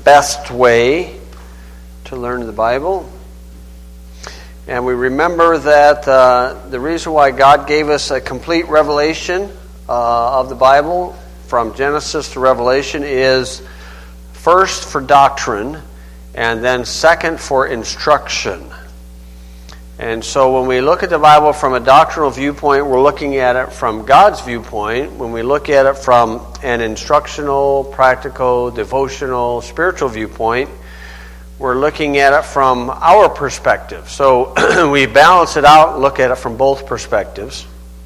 best way to learn the Bible. And we remember that the reason why God gave us a complete revelation of the Bible from Genesis to Revelation is first for doctrine and then second for instruction. And so when we look at the Bible from a doctrinal viewpoint, we're looking at it from God's viewpoint. When we look at it from an instructional, practical, devotional, spiritual viewpoint, we're looking at it from our perspective. So we balance it out and look at it from both perspectives.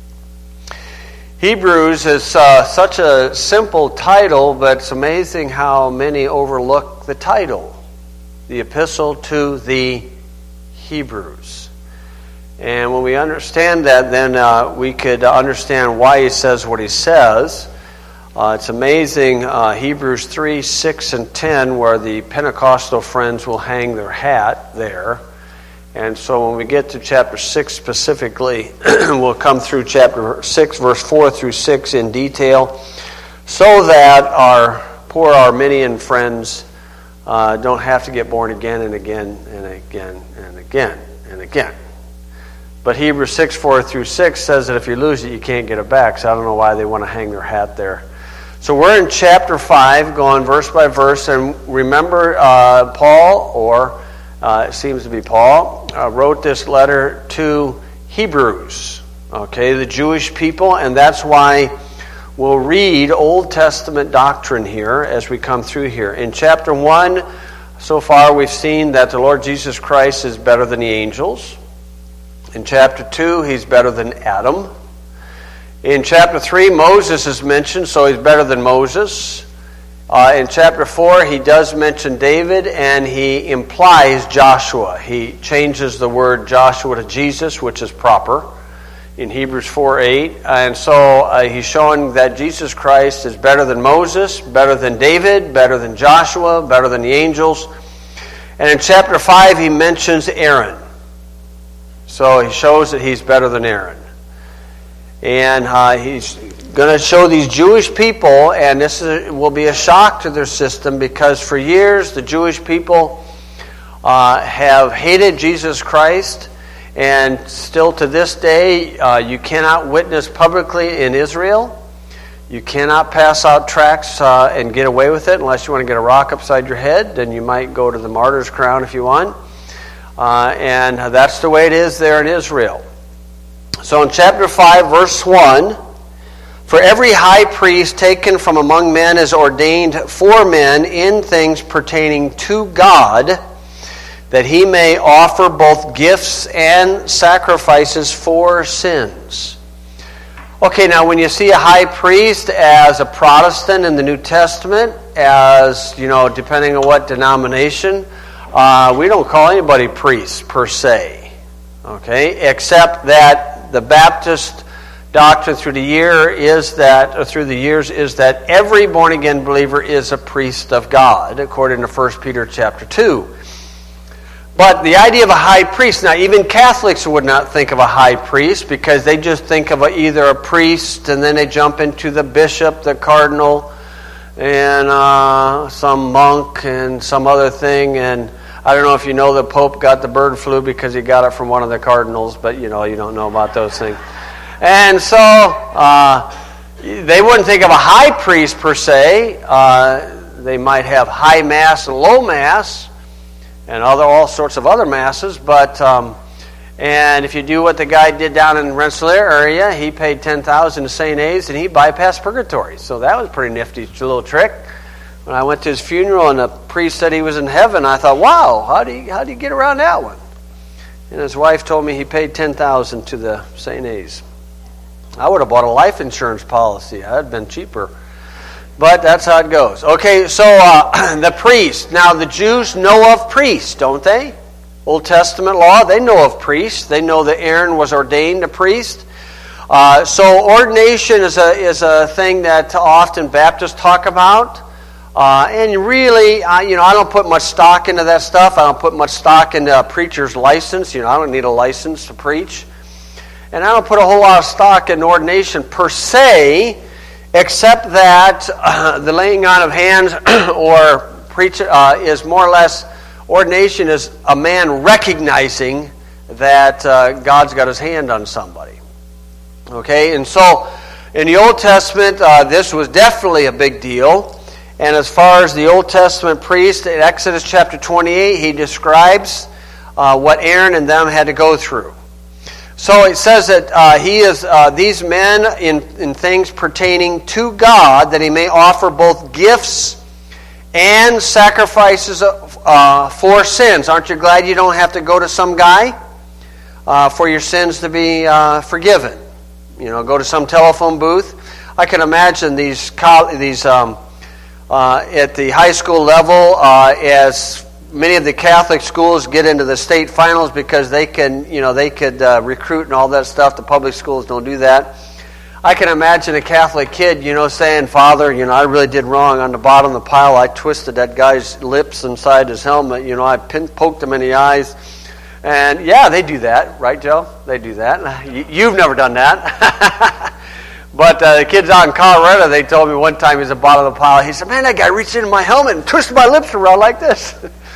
Hebrews is such a simple title, but it's amazing how many overlook the title. The Epistle to the Hebrews. And when we understand that, then we could understand why he says what he says. It's amazing, Hebrews 3, 6, and 10, where the Pentecostal friends will hang their hat there. And so when we get to chapter 6 specifically, we'll come through chapter 6, verse 4 through 6 in detail, so that our poor Arminian friends don't have to get born again and again and again and again and again. But Hebrews 6, 4 through 6 says that if you lose it, you can't get it back. So I don't know why they want to hang their hat there. So we're in chapter 5, going verse by verse. And remember, Paul, or it seems to be Paul, wrote this letter to Hebrews, okay, the Jewish people. And that's why we'll read Old Testament doctrine here as we come through here. In chapter 1, so far we've seen that the Lord Jesus Christ is better than the angels. In chapter 2, he's better than Adam. In chapter 3, Moses is mentioned, so he's better than Moses. In chapter 4, he does mention David, and he implies Joshua. He changes the word Joshua to Jesus, which is proper, in Hebrews 4:8. And so he's showing that Jesus Christ is better than Moses, better than David, better than Joshua, better than the angels. And in chapter 5, he mentions Aaron. So he shows that he's better than Aaron. And he's going to show these Jewish people, and this will be a shock to their system, because for years the Jewish people have hated Jesus Christ, and still to this day you cannot witness publicly in Israel. You cannot pass out tracts and get away with it unless you want to get a rock upside your head. Then you might go to the martyr's crown if you want. And that's the way it is there in Israel. So in chapter 5, verse 1, for every high priest taken from among men is ordained for men in things pertaining to God, that he may offer both gifts and sacrifices for sins. Okay, now when you see a high priest as a Protestant in the New Testament, as, depending on what denomination, we don't call anybody priests per se, okay, except that the Baptist doctrine through the years is that every born again believer is a priest of God, according to 1 Peter chapter 2. But the idea of a high priest, now even Catholics would not think of a high priest, because they just think of either a priest and then they jump into the bishop, the cardinal, and some monk and some other thing. And I don't know if you know the Pope got the bird flu because he got it from one of the cardinals, but you don't know about those things. And so they wouldn't think of a high priest per se. They might have high mass and low mass and all sorts of other masses. But and if you do what the guy did down in Rensselaer area, he paid $10,000 to St. A's and he bypassed purgatory. So that was a pretty nifty little trick. When I went to his funeral and the priest said he was in heaven, I thought, wow, how do you get around that one? And his wife told me he paid $10,000 to the St. A's. I would have bought a life insurance policy. That would have been cheaper. But that's how it goes. Okay, so the priest. Now, the Jews know of priests, don't they? Old Testament law, they know of priests. They know that Aaron was ordained a priest. So ordination is a thing that often Baptists talk about. And really, I don't put much stock into that stuff. I don't put much stock into a preacher's license. I don't need a license to preach. And I don't put a whole lot of stock in ordination per se, except that the laying on of hands or is more or less, ordination is a man recognizing that God's got his hand on somebody. Okay, and so in the Old Testament, this was definitely a big deal. And as far as the Old Testament priest, in Exodus chapter 28, he describes what Aaron and them had to go through. So it says that he is these men in things pertaining to God, that he may offer both gifts and sacrifices for sins. Aren't you glad you don't have to go to some guy for your sins to be forgiven? You know, go to some telephone booth. I can imagine these at the high school level, as many of the Catholic schools get into the state finals because they could recruit and all that stuff. The public schools don't do that. I can imagine a Catholic kid, saying, "Father, I really did wrong. On the bottom of the pile, I twisted that guy's lips inside his helmet. I poked him in the eyes." And yeah, they do that, right, Joe? They do that. You've never done that. But the kids out in Colorado, they told me one time he was at the bottom of the pile. He said, "Man, that guy reached into my helmet and twisted my lips around like this."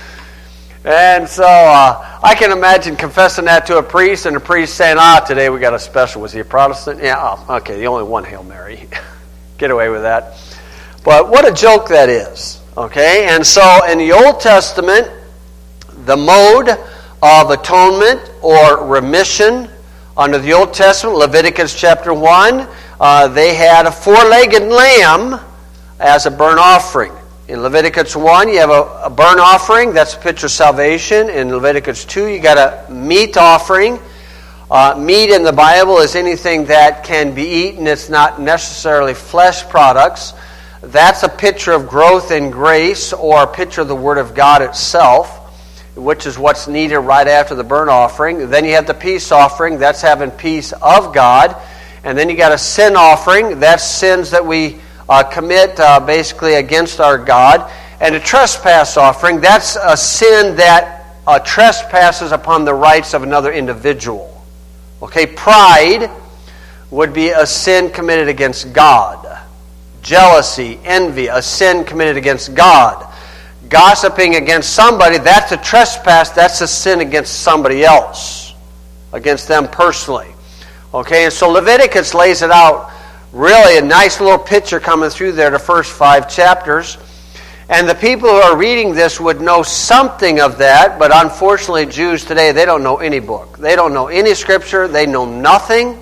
And so I can imagine confessing that to a priest, and the priest saying, "Today we got a special. Was he a Protestant?" "Yeah, okay, the only one Hail Mary." Get away with that. But what a joke that is. Okay, and so in the Old Testament, the mode of atonement or remission under the Old Testament, Leviticus chapter 1, they had a four-legged lamb as a burnt offering. In Leviticus 1, you have a burnt offering. That's a picture of salvation. In Leviticus 2, you got a meat offering. Meat in the Bible is anything that can be eaten. It's not necessarily flesh products. That's a picture of growth in grace, or a picture of the Word of God itself, which is what's needed right after the burnt offering. Then you have the peace offering. That's having peace of God. And then you got a sin offering. That's sins that we commit basically against our God. And a trespass offering. That's a sin that trespasses upon the rights of another individual. Okay, pride would be a sin committed against God. Jealousy, envy, a sin committed against God. Gossiping against somebody, that's a trespass, that's a sin against somebody else, against them personally. Okay, and so Leviticus lays it out, really a nice little picture coming through there, the first 5 chapters. And the people who are reading this would know something of that, but unfortunately Jews today, they don't know any book. They don't know any scripture, they know nothing.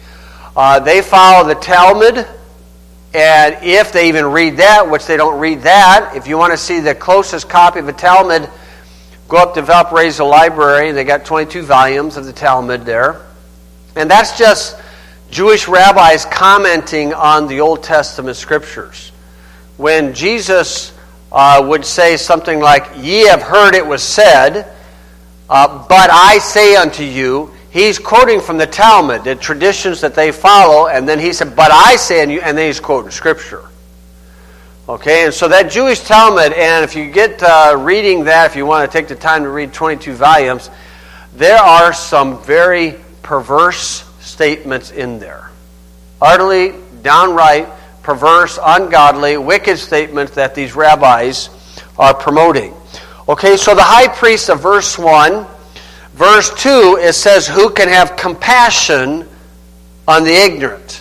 They follow the Talmud. And if they even read that, which they don't read that, if you want to see the closest copy of the Talmud, go up to Valparaiso Library. They got 22 volumes of the Talmud there. And that's just Jewish rabbis commenting on the Old Testament scriptures. When Jesus would say something like, "Ye have heard it was said, but I say unto you," he's quoting from the Talmud, the traditions that they follow, and then he said, "But I say unto you," and then he's quoting Scripture. Okay, and so that Jewish Talmud, and if you get reading that, if you want to take the time to read 22 volumes, there are some very perverse statements in there. Utterly, downright, perverse, ungodly, wicked statements that these rabbis are promoting. Okay, so the high priest of verse 1, verse 2, it says, "Who can have compassion on the ignorant?"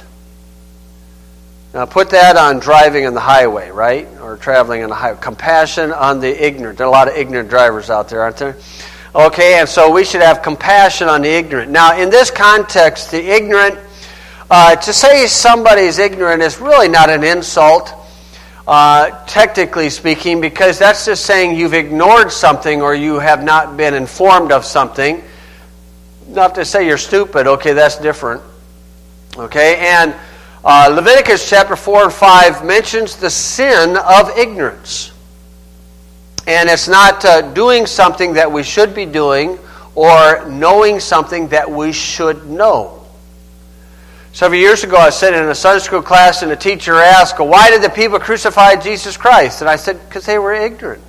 Now put that on driving on the highway, right? Or traveling on the highway. Compassion on the ignorant. There are a lot of ignorant drivers out there, aren't there? Okay, and so we should have compassion on the ignorant. Now, in this context, the ignorant, to say somebody's ignorant is really not an insult, technically speaking, because that's just saying you've ignored something or you have not been informed of something. Not to say you're stupid, okay, that's different. Okay, and Leviticus chapter 4 and 5 mentions the sin of ignorance. And it's not doing something that we should be doing or knowing something that we should know. Several years ago, I was sitting in a Sunday school class, and the teacher asked, "Why did the people crucify Jesus Christ?" And I said, "Because they were ignorant."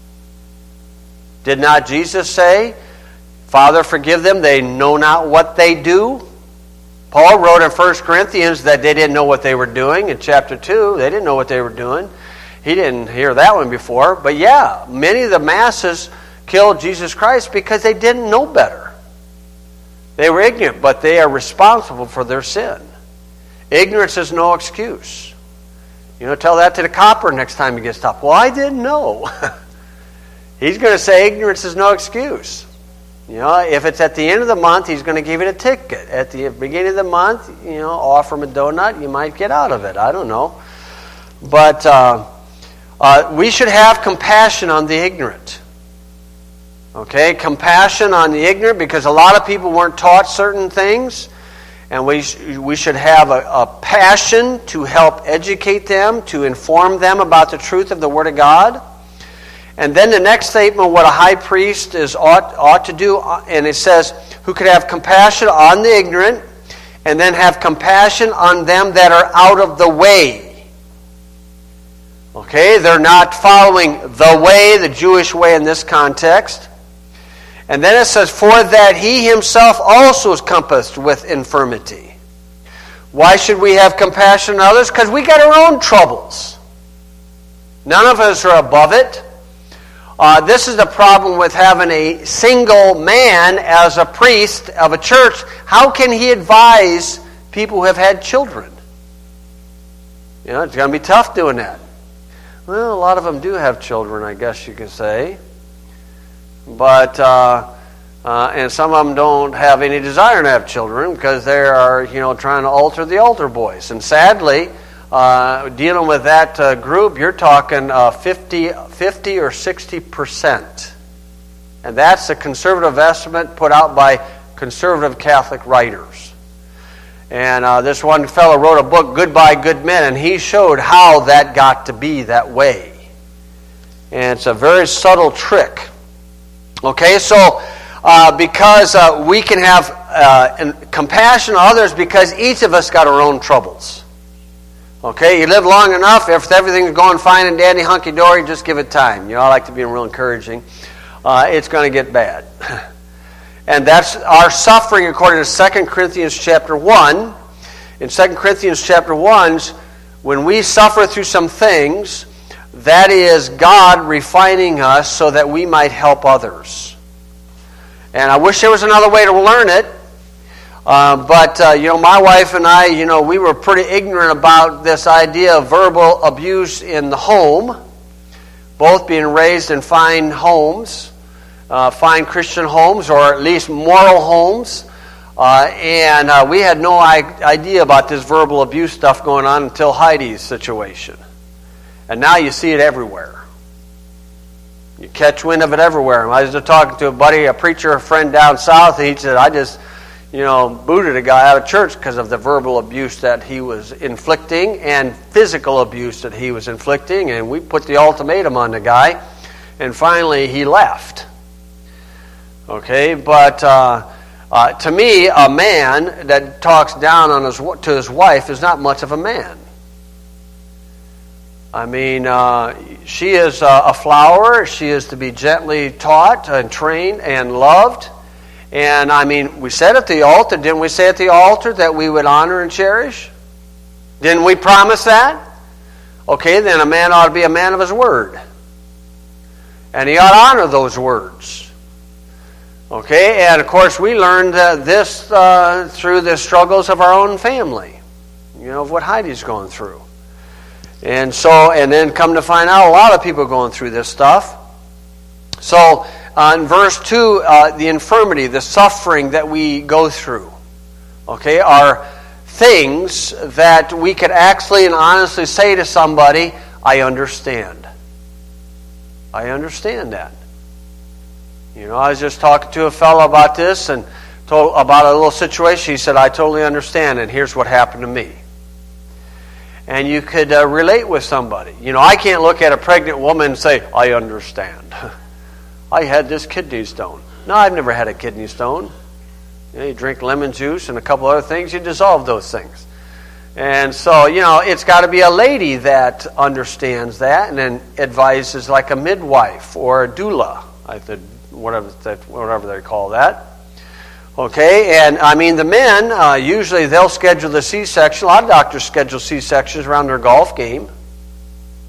Did not Jesus say, "Father, forgive them, they know not what they do"? Paul wrote in 1 Corinthians that they didn't know what they were doing. In chapter 2, they didn't know what they were doing. he didn't hear that one before. But yeah, many of the masses killed Jesus Christ because they didn't know better. They were ignorant, but they are responsible for their sin. Ignorance is no excuse. Tell that to the copper next time he gets stopped. Well, I didn't know. He's going to say ignorance is no excuse. If it's at the end of the month, he's going to give you a ticket. At the beginning of the month, offer him a donut, you might get out of it. I don't know. But we should have compassion on the ignorant. Okay, compassion on the ignorant, because a lot of people weren't taught certain things, and we should have a passion to help educate them, to inform them about the truth of the Word of God. And then the next statement, what a high priest ought to do, and it says, who could have compassion on the ignorant, and then have compassion on them that are out of the way. Okay, they're not following the way, the Jewish way in this context. And then it says, for that he himself also is compassed with infirmity. Why should we have compassion on others? Because we got our own troubles. None of us are above it. This is the problem with having a single man as a priest of a church. How can he advise people who have had children? It's going to be tough doing that. Well, a lot of them do have children, I guess you could say. But, and some of them don't have any desire to have children because they are, trying to alter the altar boys. And sadly, dealing with that group, you're talking 50 or 60%. And that's a conservative estimate put out by conservative Catholic writers. And this one fellow wrote a book, Goodbye Good Men, and he showed how that got to be that way. And it's a very subtle trick. Okay, so because we can have compassion on others because each of us got our own troubles. Okay, you live long enough, if everything's going fine and dandy, hunky-dory, just give it time. I like to be real encouraging. It's going to get bad. And that's our suffering according to 2 Corinthians chapter 1. In 2 Corinthians chapter 1, when we suffer through some things, that is God refining us so that we might help others. And I wish there was another way to learn it. But my wife and I, we were pretty ignorant about this idea of verbal abuse in the home. Both being raised in fine homes, fine Christian homes, or at least moral homes. And we had no idea about this verbal abuse stuff going on until Heidi's situation. And now you see it everywhere. You catch wind of it everywhere. I was just talking to a buddy, a preacher, a friend down south, and he said, I just, booted a guy out of church because of the verbal abuse that he was inflicting and physical abuse that he was inflicting, and we put the ultimatum on the guy, and finally he left. Okay, but to me, a man that talks down on to his wife is not much of a man. I mean, she is a flower. She is to be gently taught and trained and loved. And I mean, we said at the altar, didn't we say at the altar that we would honor and cherish? Didn't we promise that? Okay, then a man ought to be a man of his word. And he ought to honor those words. Okay, and of course we learned this through the struggles of our own family. Of what Heidi's going through. And then come to find out, a lot of people are going through this stuff. So, in verse 2, the infirmity, the suffering that we go through, okay, are things that we could actually and honestly say to somebody, I understand. I understand that. I was just talking to a fellow about this and told about a little situation. He said, I totally understand, and here's what happened to me. And you could relate with somebody. I can't look at a pregnant woman and say, I understand. I had this kidney stone. No, I've never had a kidney stone. You drink lemon juice and a couple other things, you dissolve those things. And so, it's got to be a lady that understands that and then advises like a midwife or a doula, whatever they call that. Okay, and I mean the men, usually they'll schedule the C-section. A lot of doctors schedule C-sections around their golf game.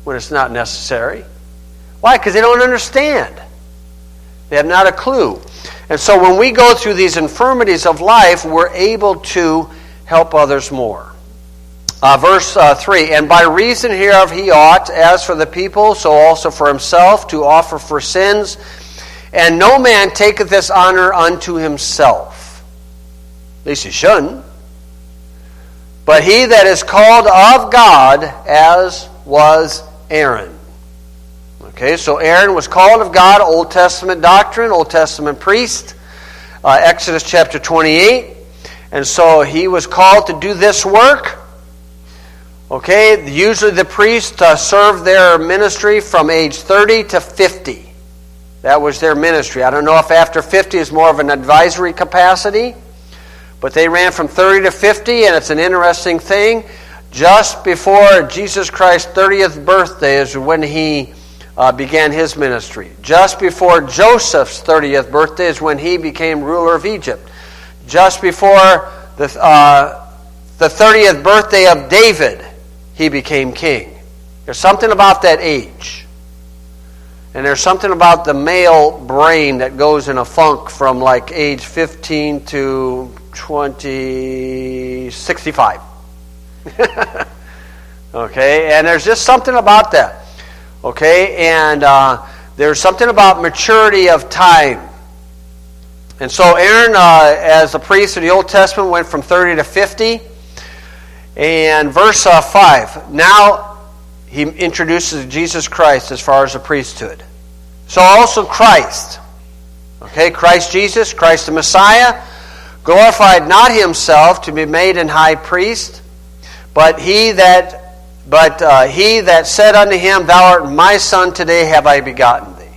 when it's not necessary. Why? Because they don't understand. They have not a clue. And so when we go through these infirmities of life, we're able to help others more. Verse 3, and by reason hereof he ought, as for the people, so also for himself, to offer for sins. And no man taketh this honor unto himself. At least he shouldn't. But he that is called of God, as was Aaron. Okay, so Aaron was called of God, Old Testament doctrine, Old Testament priest, Exodus chapter 28. And so he was called to do this work. Okay, usually the priests served their ministry from age 30 to 50. That was their ministry. I don't know if after 50 is more of an advisory capacity, but they ran from 30 to 50, and it's an interesting thing. Just before Jesus Christ's 30th birthday is when he began his ministry. Just before Joseph's 30th birthday is when he became ruler of Egypt. Just before the 30th birthday of David, he became king. There's something about that age. And there's something about the male brain that goes in a funk from like age 15 to 65. Okay, and there's just something about that. Okay, and there's something about maturity of time. And so Aaron, as a priest of the Old Testament, went from 30 to 50. And verse 5, now he introduces Jesus Christ as far as the priesthood. So also Christ. Okay, Christ Jesus, Christ the Messiah, glorified not himself to be made an high priest, but he that said unto him, Thou art my son, today have I begotten thee.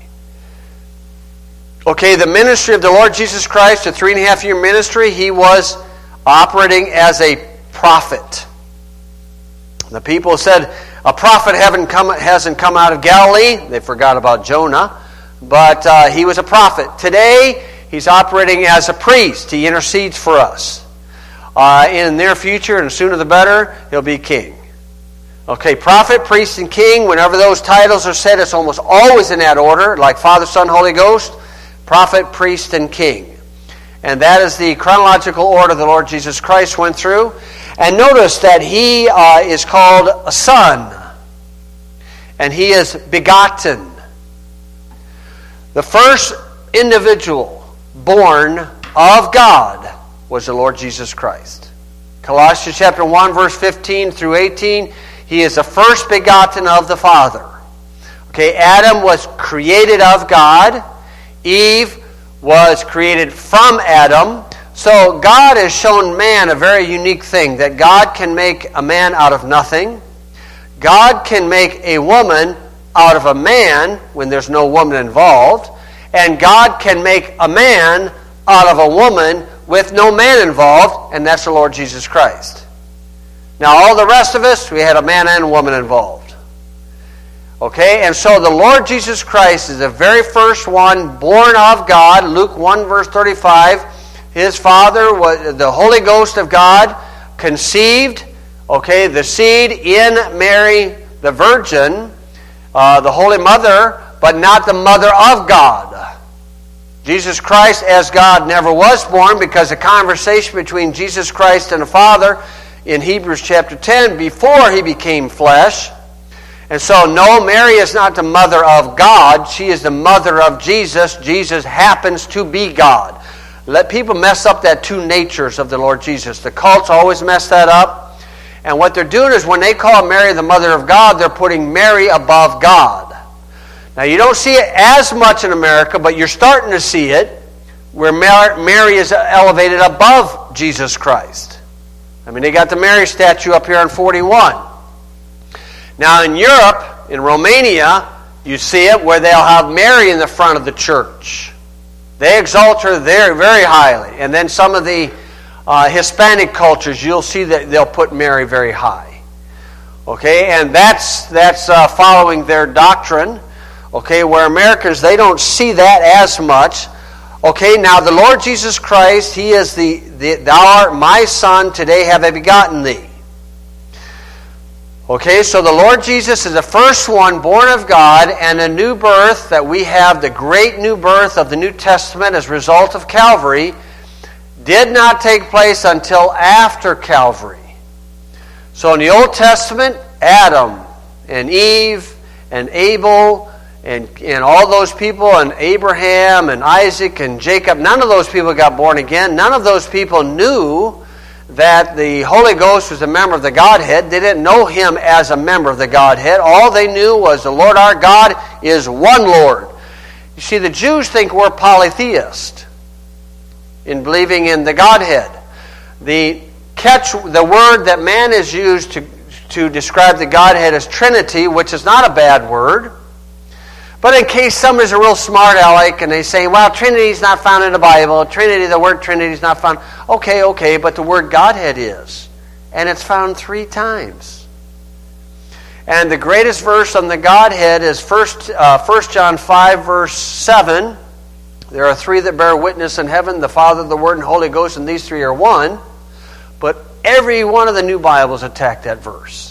Okay, the ministry of the Lord Jesus Christ, a 3.5-year ministry, he was operating as a prophet. The people said, a prophet hasn't come out of Galilee. They forgot about Jonah. But he was a prophet. Today, he's operating as a priest. He intercedes for us. In the near future, and sooner the better, he'll be king. Okay, prophet, priest, and king, whenever those titles are said, it's almost always in that order, like Father, Son, Holy Ghost, prophet, priest, and king. And that is the chronological order the Lord Jesus Christ went through. And notice that he is called a son. And he is begotten. The first individual born of God was the Lord Jesus Christ. Colossians chapter 1, verse 15 through 18, he is the first begotten of the Father. Okay, Adam was created of God. Eve was created from Adam. So God has shown man a very unique thing, that God can make a man out of nothing. God can make a woman out of a man when there's no woman involved. And God can make a man out of a woman with no man involved, and that's the Lord Jesus Christ. Now all the rest of us, we had a man and a woman involved. Okay, and so the Lord Jesus Christ is the very first one born of God. Luke 1 verse 35, his father was the Holy Ghost of God, conceived, okay, the seed in Mary the Virgin, the Holy Mother, but not the Mother of God. Jesus Christ as God never was born, because the conversation between Jesus Christ and the Father in Hebrews chapter 10, before he became flesh. And so, no, Mary is not the mother of God. She is the mother of Jesus. Jesus happens to be God. Let people mess up that two natures of the Lord Jesus. The cults always mess that up. And what they're doing is when they call Mary the mother of God, they're putting Mary above God. Now, you don't see it as much in America, but you're starting to see it where Mary is elevated above Jesus Christ. I mean, they got the Mary statue up here on 41. Now, in Europe, in Romania, you see it where they'll have Mary in the front of the church. They exalt her there very highly. And then some of the Hispanic cultures, you'll see that they'll put Mary very high. Okay, and that's following their doctrine. Okay, where Americans, they don't see that as much. Okay, now the Lord Jesus Christ, he is Thou art my son, today have I begotten thee. Okay, so the Lord Jesus is the first one born of God, and a new birth that we have, the great new birth of the New Testament as a result of Calvary, did not take place until after Calvary. So in the Old Testament, Adam and Eve and Abel and all those people, and Abraham and Isaac and Jacob, none of those people got born again. None of those people knew that the Holy Ghost was a member of the Godhead. They didn't know Him as a member of the Godhead. All they knew was the Lord our God is one Lord. You see, the Jews think we're polytheists in believing in the Godhead. The word that man has used to describe the Godhead is Trinity, which is not a bad word. But in case somebody's a real smart aleck and they say, well, Trinity is not found in the Bible. The word Trinity is not found. Okay, but the word Godhead is. And it's found 3 times. And the greatest verse on the Godhead is 1 John 5, verse 7. There are 3 that bear witness in heaven, the Father, the Word, and Holy Ghost, and these 3 are one. But every one of the new Bibles attack that verse.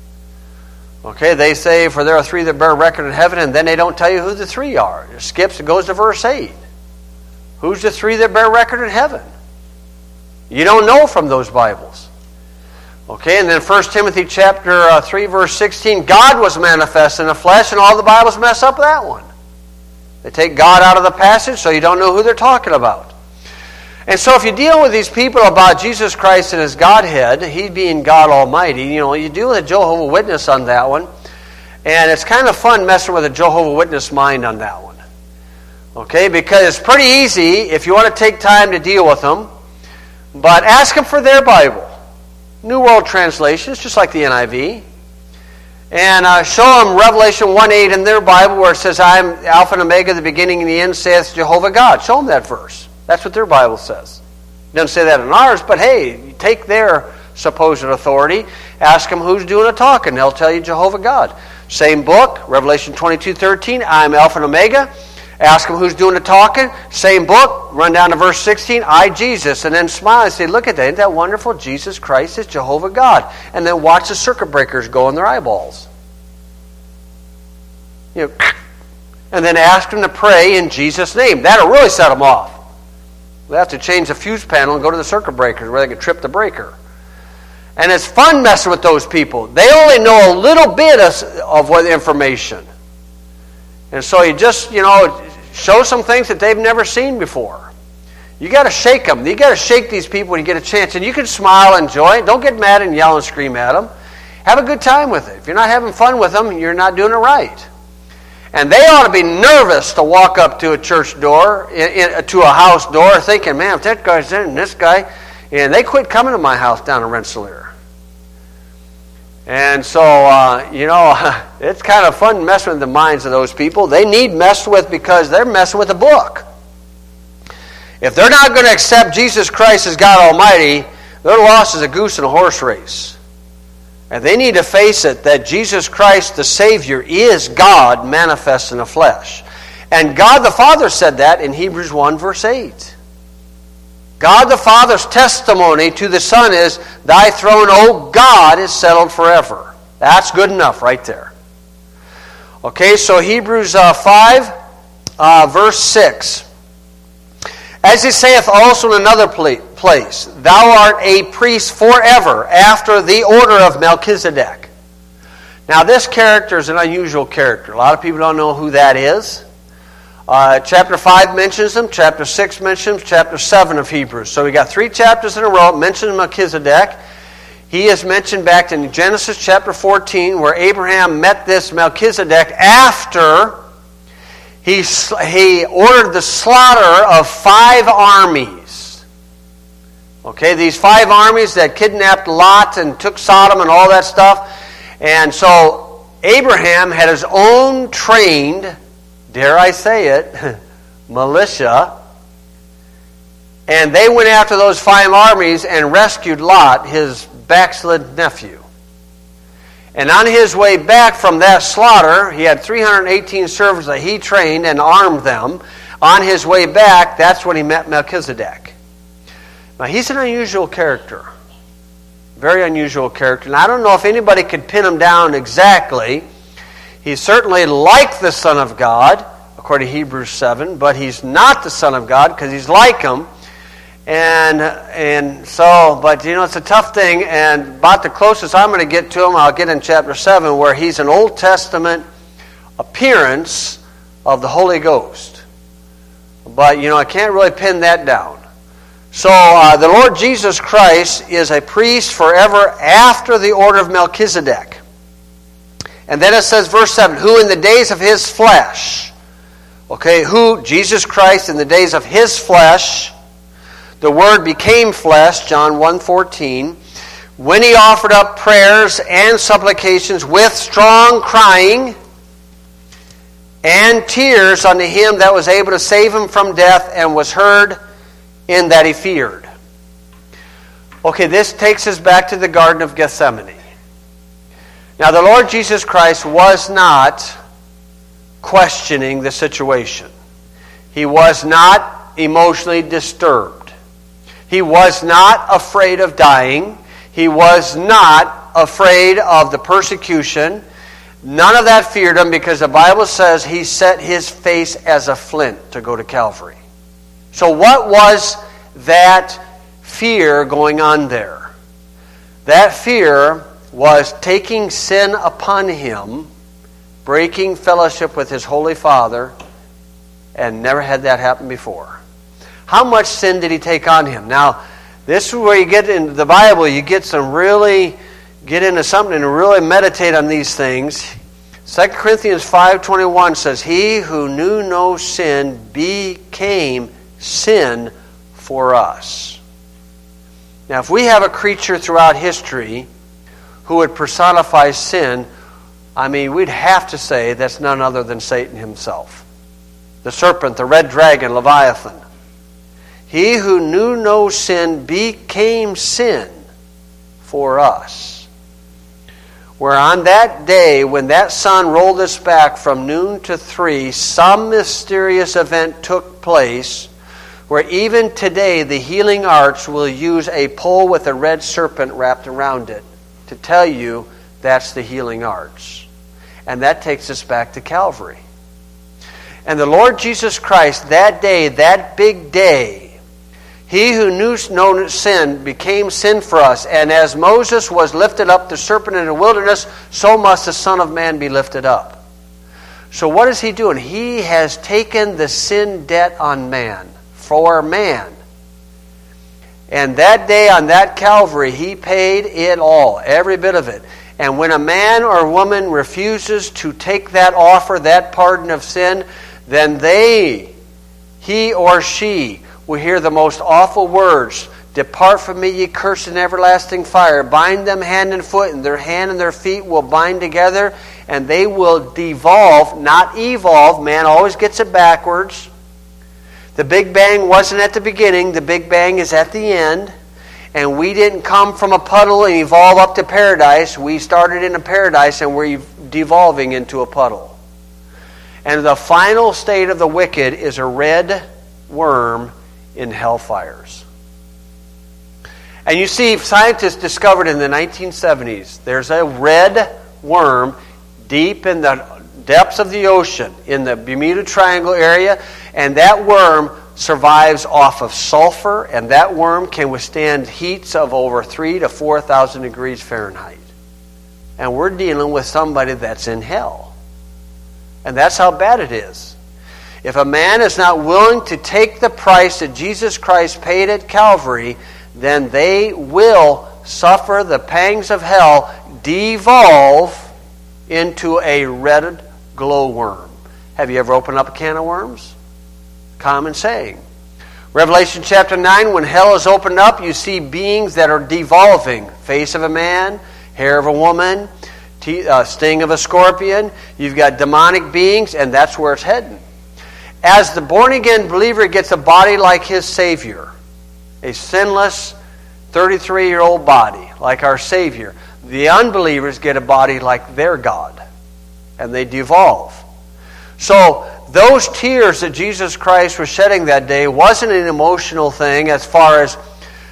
Okay, they say, for there are 3 that bear record in heaven, and then they don't tell you who the 3 are. It skips, it goes to verse 8. Who's the 3 that bear record in heaven? You don't know from those Bibles. Okay, and then 1 Timothy chapter 3, verse 16, God was manifest in the flesh, and all the Bibles mess up that one. They take God out of the passage, so you don't know who they're talking about. And so if you deal with these people about Jesus Christ and His Godhead, He being God Almighty, you deal with a Jehovah's Witness on that one. And it's kind of fun messing with a Jehovah's Witness mind on that one. Okay, because it's pretty easy if you want to take time to deal with them. But ask them for their Bible. New World Translations, just like the NIV. And show them Revelation 1:8 in their Bible where it says, I am Alpha and Omega, the beginning and the end, saith Jehovah God. Show them that verse. That's what their Bible says. It doesn't say that in ours, but hey, you take their supposed authority, ask them who's doing the talking. They'll tell you Jehovah God. Same book, Revelation 22:13, I am Alpha and Omega. Ask them who's doing the talking. Same book, run down to verse 16, I, Jesus. And then smile and say, look at that, isn't that wonderful? Jesus Christ is Jehovah God. And then watch the circuit breakers go in their eyeballs. And then ask them to pray in Jesus' name. That'll really set them off. They have to change the fuse panel and go to the circuit breakers where they can trip the breaker. And it's fun messing with those people. They only know a little bit of what information. And so you just, show some things that they've never seen before. You got to shake them. You got to shake these people when you get a chance. And you can smile and enjoy it. Don't get mad and yell and scream at them. Have a good time with it. If you're not having fun with them, you're not doing it right. And they ought to be nervous to walk up to a church door, to a house door, thinking, man, if that guy's in, this guy, and they quit coming to my house down in Rensselaer. And so, it's kind of fun messing with the minds of those people. They need messed with because they're messing with a book. If they're not going to accept Jesus Christ as God Almighty, they're lost as a goose in a horse race. And they need to face it that Jesus Christ, the Savior, is God manifest in the flesh. And God the Father said that in Hebrews 1, verse 8. God the Father's testimony to the Son is, Thy throne, O God, is settled forever. That's good enough right there. Okay, so Hebrews 5, verse 6. As it saith also in another place, Thou art a priest forever after the order of Melchizedek. Now this character is an unusual character. A lot of people don't know who that is. Chapter 5 mentions him, chapter 6 mentions him, chapter 7 of Hebrews. So we got 3 chapters in a row mentioning Melchizedek. He is mentioned back in Genesis chapter 14 where Abraham met this Melchizedek after he ordered the slaughter of 5 armies. Okay, these 5 armies that kidnapped Lot and took Sodom and all that stuff. And so Abraham had his own trained, dare I say it, militia. And they went after those 5 armies and rescued Lot, his backslid nephew. And on his way back from that slaughter, he had 318 servants that he trained and armed them. On his way back, that's when he met Melchizedek. Now, he's an unusual character. Very unusual character. And I don't know if anybody could pin him down exactly. He's certainly like the Son of God, according to Hebrews 7, but he's not the Son of God because he's like him. And so, but it's a tough thing, and about the closest I'm going to get to him, I'll get in chapter 7, where he's an Old Testament appearance of the Holy Ghost. But, I can't really pin that down. So, the Lord Jesus Christ is a priest forever after the order of Melchizedek. And then it says, verse 7, who in the days of his flesh, Jesus Christ in the days of his flesh, the Word became flesh, John 1:14, when he offered up prayers and supplications with strong crying and tears unto him that was able to save him from death, and was heard in that he feared. Okay, this takes us back to the Garden of Gethsemane. Now, the Lord Jesus Christ was not questioning the situation. He was not emotionally disturbed. He was not afraid of dying. He was not afraid of the persecution. None of that feared him, because the Bible says he set his face as a flint to go to Calvary. So what was that fear going on there? That fear was taking sin upon him, breaking fellowship with his Holy Father, and never had that happen before. How much sin did he take on him? Now, this is where you get into the Bible, you get into something and really meditate on these things. 2 Corinthians 5:21 says, he who knew no sin became sin for us. Now, if we have a creature throughout history who would personify sin, we'd have to say that's none other than Satan himself. The serpent, the red dragon, Leviathan. He who knew no sin became sin for us. Where on that day, when that sun rolled us back from noon to 3, some mysterious event took place where even today the healing arts will use a pole with a red serpent wrapped around it to tell you that's the healing arts. And that takes us back to Calvary. And the Lord Jesus Christ, that day, that big day, he who knew no sin became sin for us. And as Moses was lifted up the serpent in the wilderness, so must the Son of Man be lifted up. So what is he doing? He has taken the sin debt on man, for man. And that day on that Calvary, he paid it all, every bit of it. And when a man or woman refuses to take that offer, that pardon of sin, then he or she, will hear the most awful words. Depart from me, ye cursed, in everlasting fire. Bind them hand and foot, and their hand and their feet will bind together, and they will devolve, not evolve. Man always gets it backwards. The Big Bang wasn't at the beginning. The Big Bang is at the end. And we didn't come from a puddle and evolve up to paradise. We started in a paradise, and we're devolving into a puddle. And the final state of the wicked is a red worm in hellfires. And you see, scientists discovered in the 1970s, there's a red worm deep in the depths of the ocean, in the Bermuda Triangle area, and that worm survives off of sulfur, and that worm can withstand heats of over 3,000 to 4,000 degrees Fahrenheit. And we're dealing with somebody that's in hell. And that's how bad it is. If a man is not willing to take the price that Jesus Christ paid at Calvary, then they will suffer the pangs of hell, devolve into a red glowworm. Have you ever opened up a can of worms? Common saying. Revelation chapter 9, when hell is opened up, you see beings that are devolving. Face of a man, hair of a woman, sting of a scorpion. You've got demonic beings, and that's where it's heading. As the born-again believer gets a body like his Savior, a sinless 33-year-old body like our Savior, the unbelievers get a body like their God, and they devolve. So those tears that Jesus Christ was shedding that day wasn't an emotional thing as far as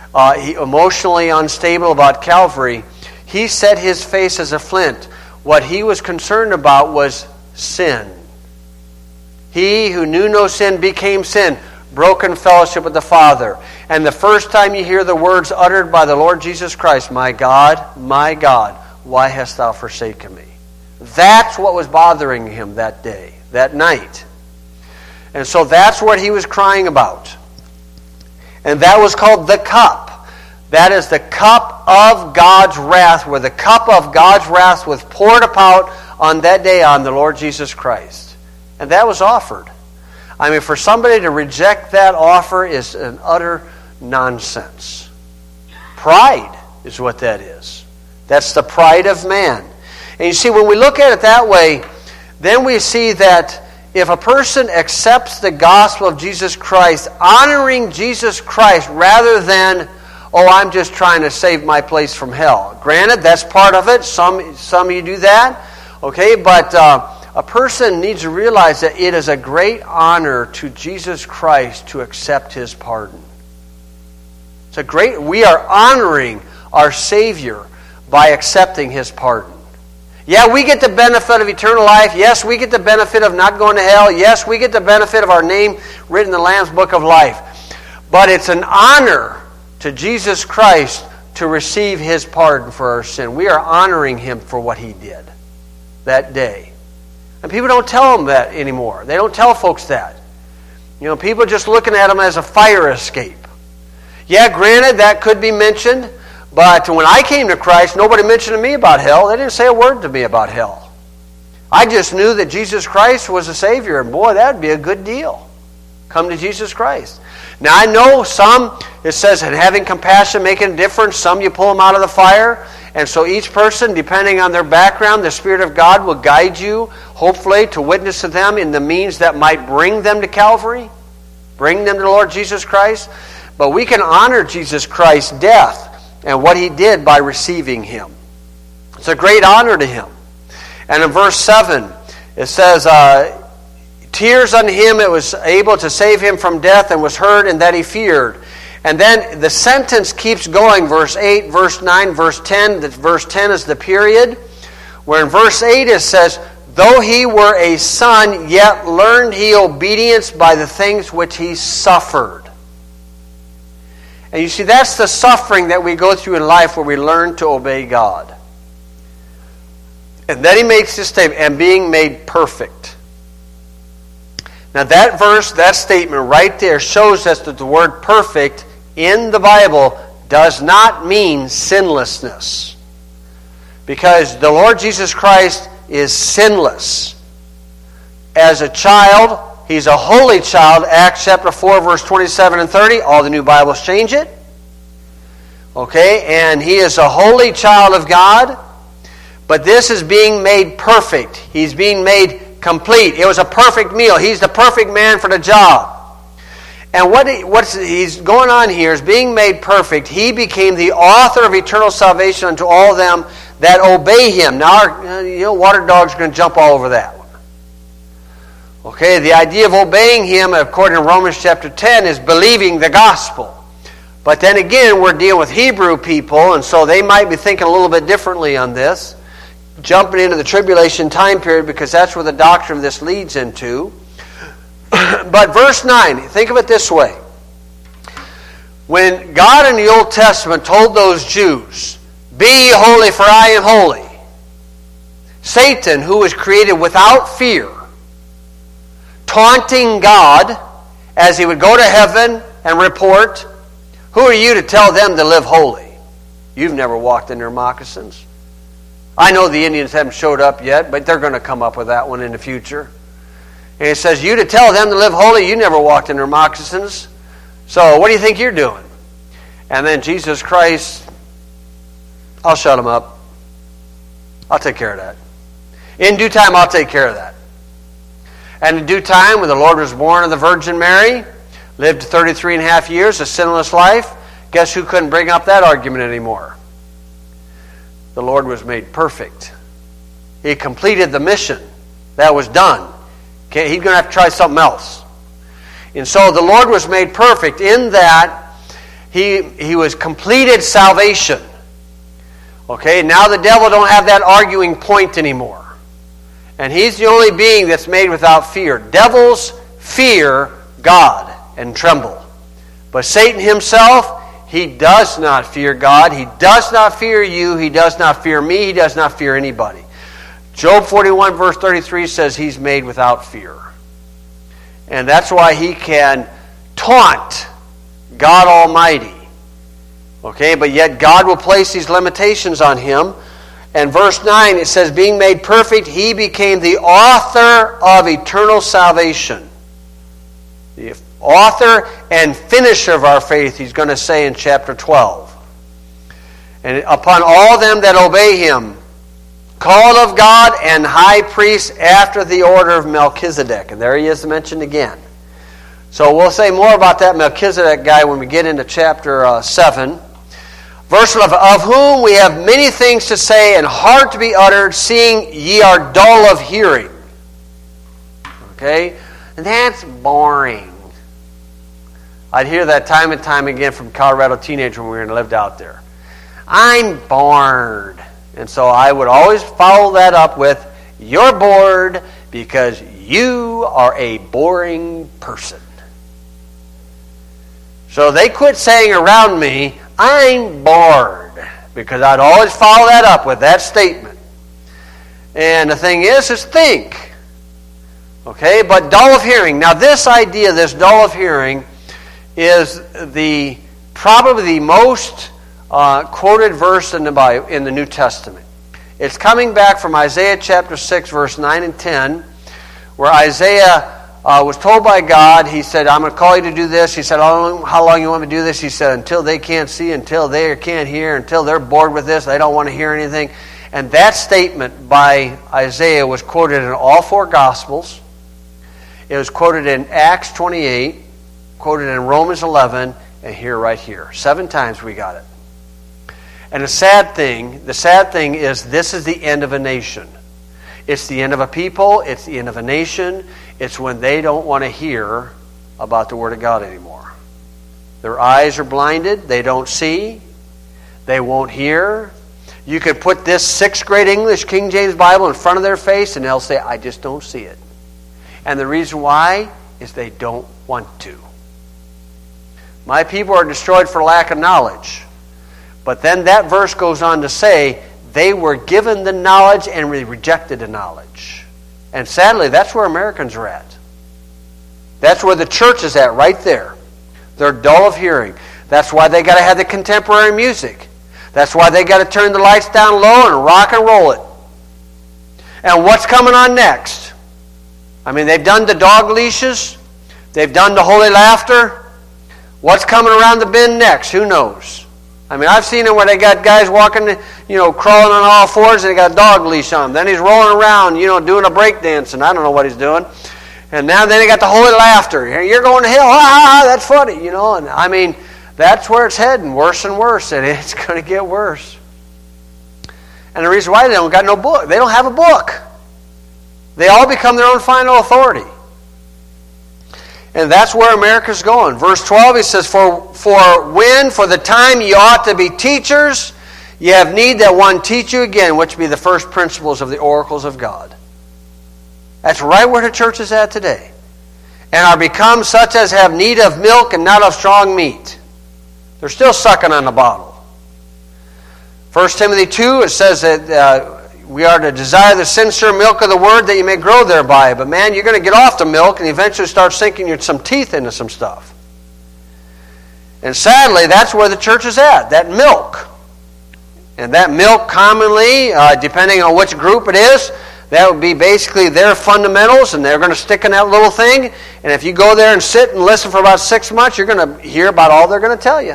emotionally unstable about Calvary, he set his face as a flint. What he was concerned about was sin. He who knew no sin became sin, broken fellowship with the Father. And the first time you hear the words uttered by the Lord Jesus Christ, my God, why hast thou forsaken me? That's what was bothering him that day, that night. And so that's what he was crying about. And that was called the cup. That is the cup of God's wrath, where the cup of God's wrath was poured out on that day on the Lord Jesus Christ. And that was offered. I mean, for somebody to reject that offer is an utter nonsense. Pride is what that is. That's the pride of man. And you see, when we look at it that way, then we see that if a person accepts the gospel of Jesus Christ, honoring Jesus Christ rather than, I'm just trying to save my place from hell. Granted, that's part of it. Some of you do that. Okay, but a person needs to realize that it is a great honor to Jesus Christ to accept His pardon. We are honoring our Savior by accepting His pardon. Yeah, we get the benefit of eternal life. Yes, we get the benefit of not going to hell. Yes, we get the benefit of our name written in the Lamb's Book of Life. But it's an honor to Jesus Christ to receive His pardon for our sin. We are honoring Him for what He did that day. And people don't tell them that anymore. They don't tell folks that. People are just looking at Him as a fire escape. Yeah, granted, that could be mentioned. But when I came to Christ, nobody mentioned to me about hell. They didn't say a word to me about hell. I just knew that Jesus Christ was a Savior. And boy, that would be a good deal. Come to Jesus Christ. Now I know some, it says, and having compassion, making a difference. Some you pull them out of the fire. And so each person, depending on their background, the Spirit of God will guide you, hopefully, to witness to them in the means that might bring them to Calvary. Bring them to the Lord Jesus Christ. But we can honor Jesus Christ's death and what He did by receiving Him. It's a great honor to Him. And in verse 7, it says, tears on Him it was able to save Him from death, and was heard, and that He feared. And then the sentence keeps going, verse 8, verse 9, verse 10. Verse 10 is the period, where in verse 8 it says, though He were a son, yet learned He obedience by the things which He suffered. And you see, that's the suffering that we go through in life, where we learn to obey God. And then He makes this statement, and being made perfect. Now that verse, that statement right there shows us that the word perfect in the Bible does not mean sinlessness. Because the Lord Jesus Christ is sinless. As a child, He's a holy child. Acts chapter 4, verse 27 and 30. All the new Bibles change it. Okay, and He is a holy child of God. But this is being made perfect. He's being made complete. It was a perfect meal. He's the perfect man for the job. And what's He's going on here is being made perfect. He became the author of eternal salvation unto all them that obey Him. Now, water dogs are going to jump all over that. Okay, the idea of obeying Him, according to Romans chapter 10, is believing the gospel. But then again, we're dealing with Hebrew people, and so they might be thinking a little bit differently on this, jumping into the tribulation time period, because that's where the doctrine of this leads into. But verse 9, think of it this way. When God in the Old Testament told those Jews, be ye holy, for I am holy, Satan, who was created without fear, taunting God as he would go to heaven and report, who are you to tell them to live holy? You've never walked in their moccasins. I know the Indians haven't showed up yet, but they're going to come up with that one in the future. And it says, you to tell them to live holy, you never walked in their moccasins. So what do you think you're doing? And then Jesus Christ, I'll shut them up. I'll take care of that. In due time, I'll take care of that. And in due time, when the Lord was born of the Virgin Mary, lived 33 and a half years, a sinless life, guess who couldn't bring up that argument anymore? The Lord was made perfect. He completed the mission. That was done. Okay, he's going to have to try something else. And so the Lord was made perfect in that He was completed salvation. Okay, now the devil don't have that arguing point anymore. And he's the only being that's made without fear. Devils fear God and tremble. But Satan himself, he does not fear God. He does not fear you. He does not fear me. He does not fear anybody. Job 41 verse 33 says he's made without fear. And that's why he can taunt God Almighty. Okay, but yet God will place these limitations on him. And verse 9, it says, being made perfect, he became the author of eternal salvation. The author and finisher of our faith, he's going to say in chapter 12. And upon all them that obey him, called of God and high priest after the order of Melchizedek. And there he is mentioned again. So we'll say more about that Melchizedek guy when we get into chapter 7. Verse 11, of whom we have many things to say and hard to be uttered, seeing ye are dull of hearing. Okay? And that's boring. I'd hear that time and time again from Colorado teenagers when we lived out there. I'm bored. And so I would always follow that up with, you're bored because you are a boring person. So they quit saying around me, I'm bored, because I'd always follow that up with that statement. And the thing is think. Okay, but dull of hearing. Now this idea, this dull of hearing, is probably the most quoted verse in the Bible, in the New Testament. It's coming back from Isaiah chapter 6, verse 9 and 10, where Isaiah was told by God, he said, I'm going to call you to do this. He said, how long you want me to do this? He said, until they can't see, until they can't hear, until they're bored with this, they don't want to hear anything. And that statement by Isaiah was quoted in all four Gospels. It was quoted in Acts 28, quoted in Romans 11, and here, right here. 7 times we got it. And the sad thing is this is the end of a nation. It's the end of a people. It's the end of a nation. It's when they don't want to hear about the Word of God anymore. Their eyes are blinded. They don't see. They won't hear. You could put this 6th grade English King James Bible in front of their face and they'll say, I just don't see it. And the reason why is they don't want to. My people are destroyed for lack of knowledge. But then that verse goes on to say, they were given the knowledge and rejected the knowledge. And sadly, that's where Americans are at. That's where the church is at, right there. They're dull of hearing. That's why they got to have the contemporary music. That's why they got to turn the lights down low and rock and roll it. And what's coming on next? I mean, they've done the dog leashes. They've done the holy laughter. What's coming around the bend next? Who knows? I mean, I've seen it where they got guys walking, crawling on all fours and they got a dog leash on them. Then he's rolling around, doing a break dance, and I don't know what he's doing. And then they got the holy laughter. You're going to hell, that's funny, And I mean, that's where it's heading, worse and worse, and it's going to get worse. And the reason why they don't got no book, they don't have a book. They all become their own final authority. And that's where America's going. Verse 12, he says, For the time ye ought to be teachers, ye have need that one teach you again, which be the first principles of the oracles of God. That's right where the church is at today. And are become such as have need of milk and not of strong meat. They're still sucking on the bottle. 1 Timothy 2, it says that we are to desire the sincere milk of the word that you may grow thereby. But man, you're going to get off the milk and eventually start sinking some teeth into some stuff. And sadly, that's where the church is at, that milk. And that milk commonly, depending on which group it is, that would be basically their fundamentals, and they're going to stick in that little thing. And if you go there and sit and listen for about 6 months, you're going to hear about all they're going to tell you.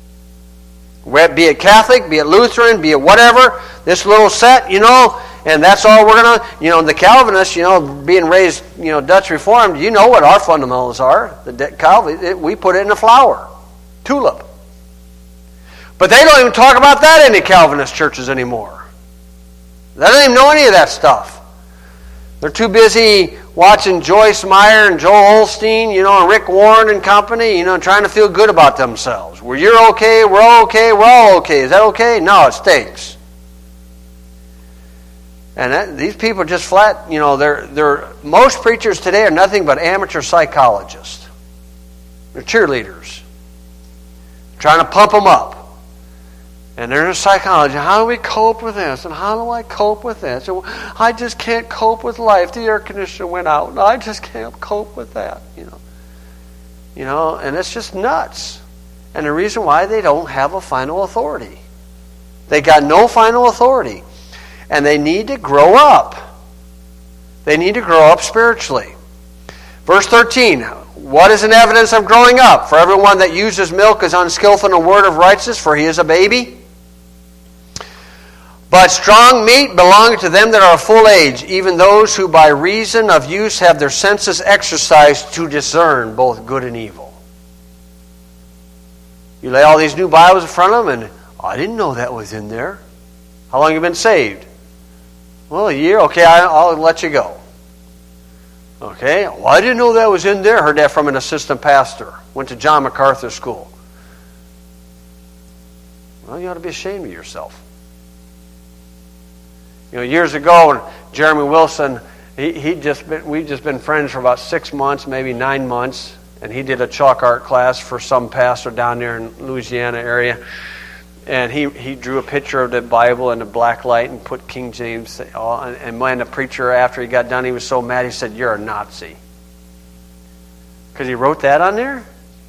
Be it Catholic, be it Lutheran, be it whatever, this little set, and that's all we're going to, the Calvinists, being raised, Dutch Reformed, you know what our fundamentals are. We put it in a flower, tulip. But they don't even talk about that in the Calvinist churches anymore. They don't even know any of that stuff. They're too busy watching Joyce Meyer and Joel Osteen, and Rick Warren and company, trying to feel good about themselves. Well, you're okay, we're all okay, we're all okay. Is that okay? No, it stinks. And these people are just flat, most preachers today are nothing but amateur psychologists. They're cheerleaders. Trying to pump them up. And they're in psychology. How do we cope with this? And how do I cope with this? And I just can't cope with life. The air conditioner went out. And I just can't cope with that. And it's just nuts. And the reason why, they don't have a final authority. They got no final authority. And they need to grow up. They need to grow up spiritually. Verse 13. What is an evidence of growing up? For everyone that uses milk is unskillful in the word of righteousness, for he is a baby. But strong meat belonging to them that are of full age, even those who by reason of use have their senses exercised to discern both good and evil. You lay all these new Bibles in front of them, and I didn't know that was in there. How long have you been saved? Well, a year. Okay, I'll let you go. Okay, well, I didn't know that was in there. Heard that from an assistant pastor. Went to John MacArthur School. Well, you ought to be ashamed of yourself. Years ago, Jeremy Wilson, we'd just been friends for about 6 months, maybe 9 months, and he did a chalk art class for some pastor down there in Louisiana area. And he drew a picture of the Bible in the black light and put King James. And when the preacher, after he got done, he was so mad, he said, "You're a Nazi." Because he wrote that on there?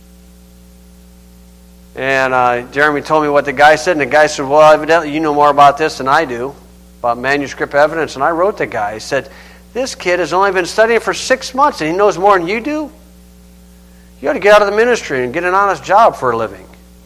And Jeremy told me what the guy said, and the guy said, "Well, evidently you know more about this than I do, about manuscript evidence." And I wrote the guy. He said, "This kid has only been studying for 6 months, and he knows more than you do? You ought to get out of the ministry and get an honest job for a living.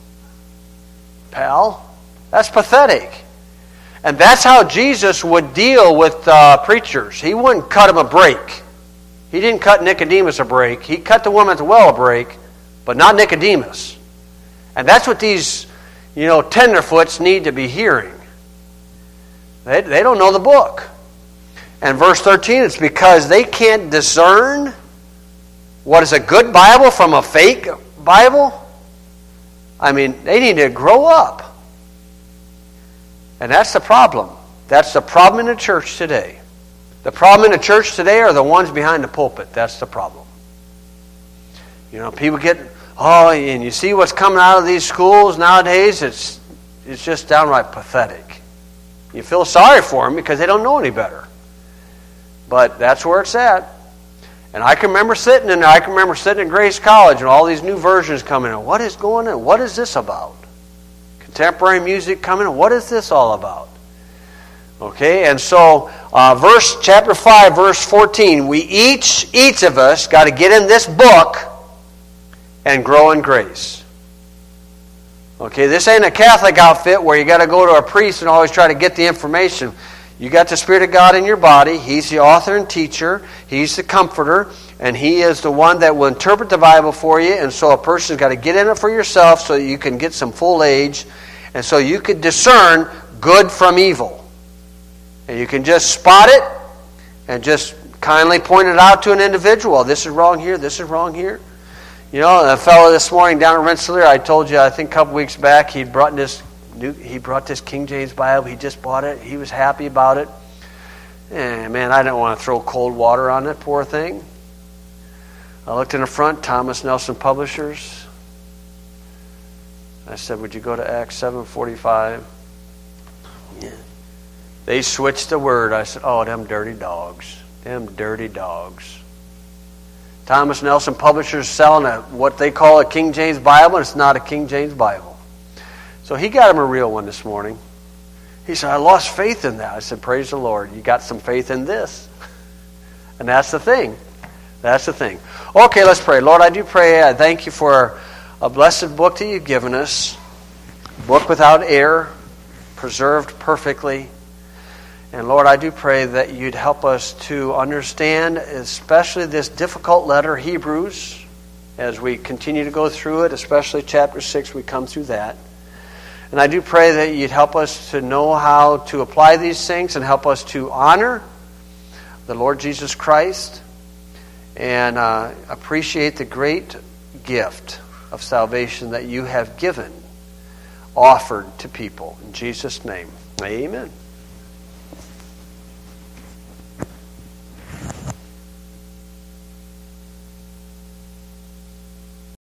Pal, that's pathetic." And that's how Jesus would deal with preachers. He wouldn't cut them a break. He didn't cut Nicodemus a break. He cut the woman at the well a break, but not Nicodemus. And that's what these, tenderfoots need to be hearing. They don't know the book. And verse 13, it's because they can't discern what is a good Bible from a fake Bible. I mean, they need to grow up. And that's the problem. That's the problem in the church today. The problem in the church today are the ones behind the pulpit. That's the problem. People get, and you see what's coming out of these schools nowadays, it's just downright pathetic. You feel sorry for them because they don't know any better. But that's where it's at. And I can remember sitting in there. I can remember sitting at Grace College and all these new versions coming in. What is going on? What is this about? Contemporary music coming in. What is this all about? Okay, and so chapter 5, verse 14. We each of us got to get in this book and grow in grace. Okay, this ain't a Catholic outfit where you got to go to a priest and always try to get the information. You got the Spirit of God in your body. He's the author and teacher. He's the comforter. And He is the one that will interpret the Bible for you. And so a person's got to get in it for yourself so you can get some full age. And so you can discern good from evil. And you can just spot it and just kindly point it out to an individual. This is wrong here. This is wrong here. A fellow this morning down at Rensselaer, I told you, I think a couple weeks back, he brought this King James Bible. He just bought it. He was happy about it. And man, I didn't want to throw cold water on that poor thing. I looked in the front, Thomas Nelson Publishers. I said, "Would you go to Acts 7:45? Yeah. They switched the word. I said, "Oh, them dirty dogs. Them dirty dogs." Thomas Nelson Publishers selling what they call a King James Bible, and it's not a King James Bible. So he got him a real one this morning. He said, "I lost faith in that." I said, "Praise the Lord. You got some faith in this." And that's the thing. That's the thing. Okay, let's pray. Lord, I do pray. I thank you for a blessed book that you've given us. A book without error, preserved perfectly. And Lord, I do pray that you'd help us to understand, especially this difficult letter, Hebrews, as we continue to go through it, especially chapter 6, we come through that. And I do pray that you'd help us to know how to apply these things and help us to honor the Lord Jesus Christ and appreciate the great gift of salvation that you have given, offered to people. In Jesus' name, amen.